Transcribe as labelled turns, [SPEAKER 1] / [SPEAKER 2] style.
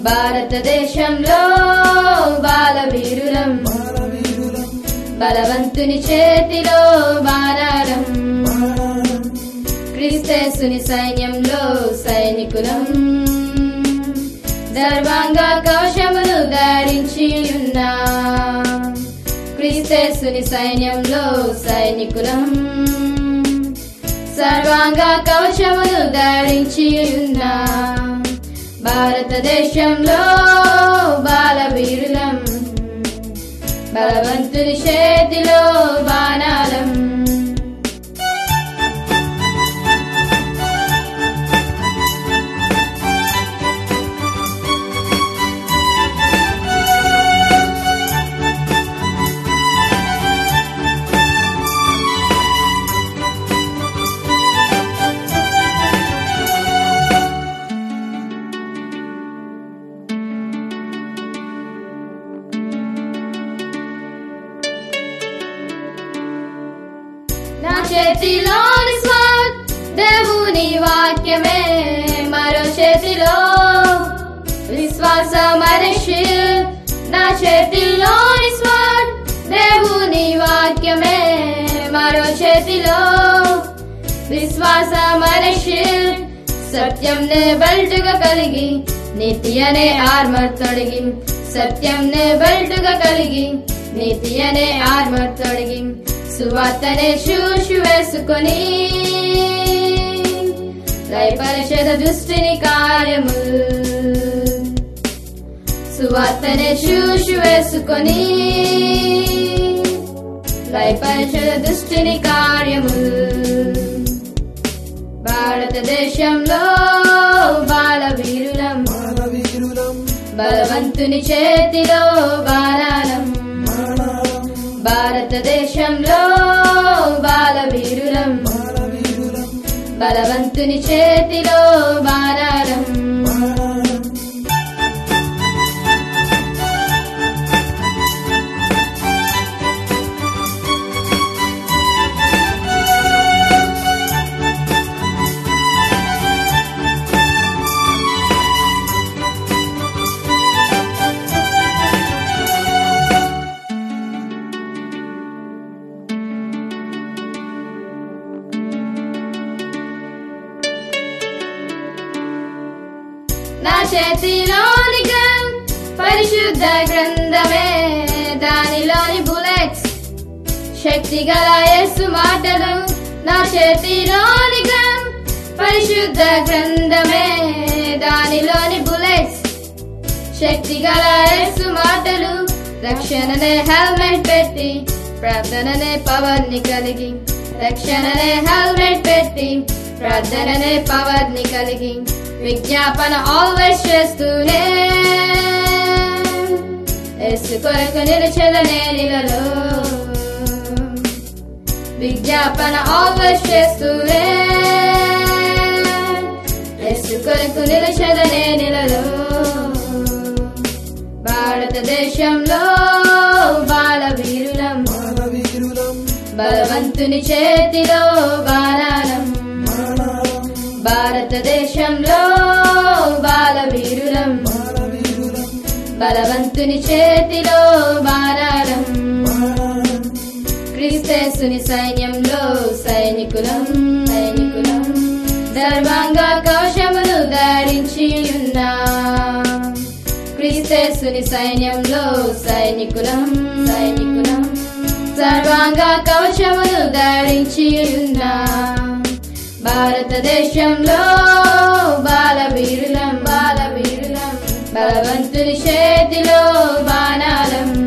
[SPEAKER 1] భారతదేశంలో బాలవీరులం బలవంతుని చేతిలో బాణాలం క్రీస్తేసుని సైన్యంలో సైనికులం సర్వాంగ కవచములు ధరించి ఉన్నా క్రీస్తేసుని సైన్యంలో సైనికులం సర్వాంగ కవచములు ధరించి ఉన్నా భారతదేశంలో బాలవీరులం బలవంతుని చేతిలో బాణాలం నా చేతిలోని స్వాట్ దేవుని వాక్యమే మరో చేతిలో విశ్వాసమనే నా చేతిలోని స్వాట్ దేవుని వాక్యమే మరో చేతిలో విశ్వాసమనే సత్యం నే బెల్టుగా కలిగి నీతి అనే ఆర్మర్ తొడిగి సత్యం నే బెల్టుగా కలిగి నీతి అనే ఆర్మర్ తొడిగి సువార్తనే శూషు వేసుకొని లయపరిషద దృష్టిని కార్యము సువార్తనే శూషు వేసుకొని లయపరిషద దృష్టిని కార్యము భారతదేశంలో బాలవీరులం బలవంతుని చేతిలో బాణాలం భారతదేశంలో బాలవీరులం బలవంతుని చేతిలో బాణాలం నా చేతిలోని గన్ పరిశుద్ధ గ్రంథమే దానిలోని బుల్లెట్స్ శక్తి గల యేసు మాటలు నా చేతిలోని గన్ పరిశుద్ధ గ్రంథమే దానిలోని బుల్లెట్స్ శక్తి గల యేసు మాటలు రక్షణనే హెల్మెట్ పెట్టి ప్రార్థననే పవర్ ని కలిగి రక్షణనే హెల్మెట్ పెట్టి ప్రార్థననే పవర్ ని కలిగి విజ్ఞాపన ఆల్వేస్ చేస్తూనే యేసు కొరకు నిలిచెదనే నీలలో విజ్ఞాపన ఆల్వేస్ చేస్తూనే యేసు కొరకు నిలిచెదనే నీలలో భారతదేశంలో బాలవీరులం బలవంతుని చేతిలో బాణాలం భారతదేశంలో బాలవీరులం బలవంతుని చేతిలో బాణాలం క్రీస్తేసుని సైన్యంలో సైనికులం సర్వాంగ కవచములు ధరించి ఉన్నా క్రీస్తేసుని సైన్యంలో సైనికులం సర్వాంగ కవచములు ధరించి ఉన్నా భారతదేశంలో బాలవీరులం బలవంతుని చేతిలో బాణాలం